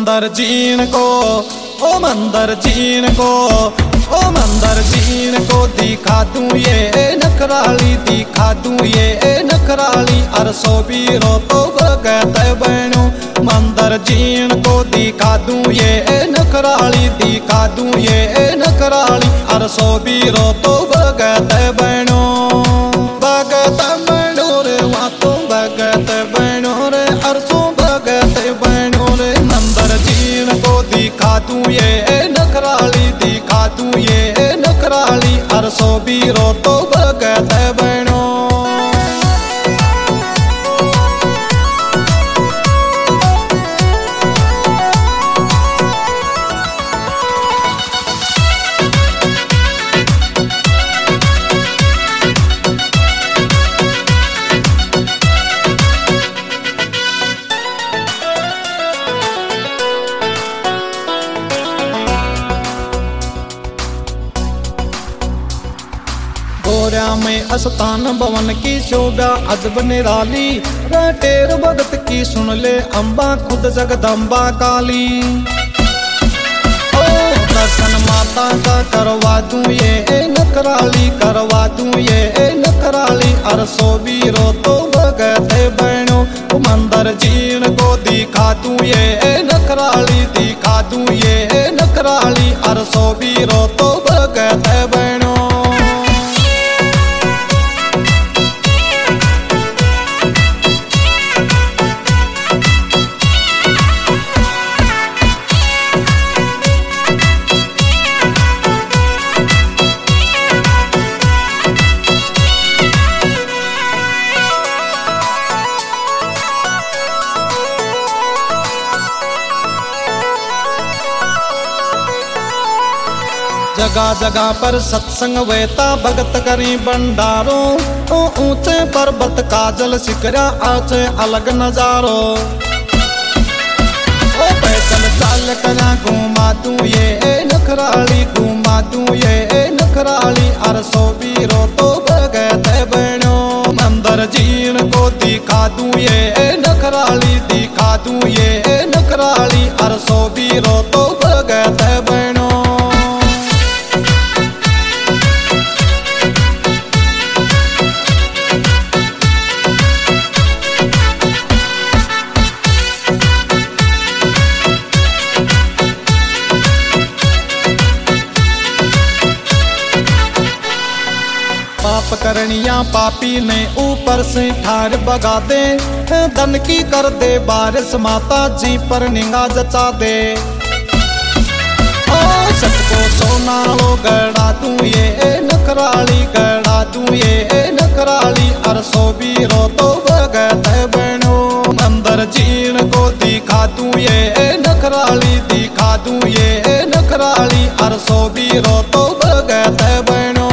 मंदिर जीण को, ओ मंदिर जीण को, ओ मंदिर जीण को दिखा दूं ये नखराली, दिखा दूं ये नखराली। अरसो बीरो तो भगत बनो, मंदिर जीण को दिखा दूं ये नखराली, दिखा दूं ये नखराली। अरसो बीरो तो भगत बनो, भगत बनो रे वहाँ तो भगत बनो रे, अरसो भगत बनो रे। मंदिर जीण को दिखा दूं ये नखराली, दिखा दूं ये नखराली। अरसो बीरो तो भगत बनो। गोरिया में अस्तान भवन की शोभा अजब निराली, रटेर भगत की सुन ले अम्बा खुद जगदम्बा काली। ओ दर्शन माता का करवा दूं ये नखराली, करवा दूं ये नखराली। अरसो बीरो तो भगत बनो, मंदिर जीण को दिखा दूं ये नखराली, दिखा दूं ये नखराली। अरसो बीरो तो भगत बनो। जगह जगह पर सत्संग वेता भगत करी भंडारो, ओ ऊंचे पर्वत काजल शिखरा आचे अलग नजारो। ओ पैदल चाल करा घुमा दूं ये नखराली, घुमा दूं ये नखराली। अरसो बीरो तो भगत बनो, मंदिर जीण को दिखा दूं ये नखराली, दिखा दूं ये नखराली। अरसो बीरो तो भगत बनो। पाप करनिया पापी ने ऊपर से ठार बगा दे, धन की कर दे बारिश माता जी पर निगाह जचा दे। ओ सबको सोना लो गड़ा दूं ये नखराली, गड़ा दूं ये नखराली। अरसो बीरो तो भगत बनो, मंदिर जीण को दिखा दूं ये नखराली, दिखा दूं ये नखराली। अरसो बीरो तो भगत बनो।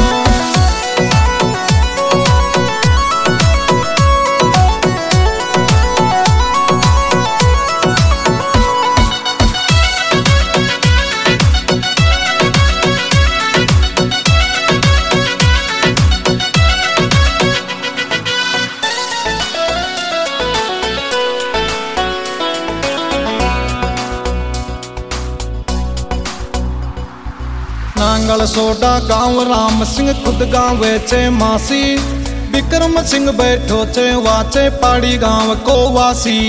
नांगल सोडा गांव राम सिंह खुद गाँव चे मासी, विक्रम सिंह बैठो चे वाचे पाड़ी गांव को वासी।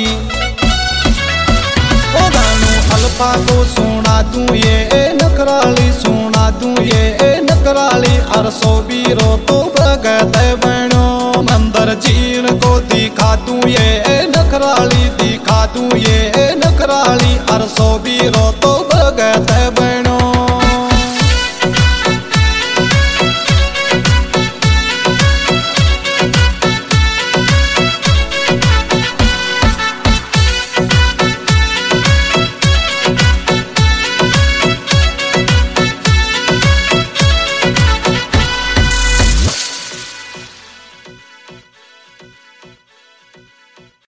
ओ गानू अल्फा को सुना दूं ये नखराली, सुना दूं ये नखराली। अरसो बीरो तो भगत बनो, मंदिर जीण को दिखा दूं ये नखराली, दिखा दूं ये नखराली। अरसो बीरो तो भगत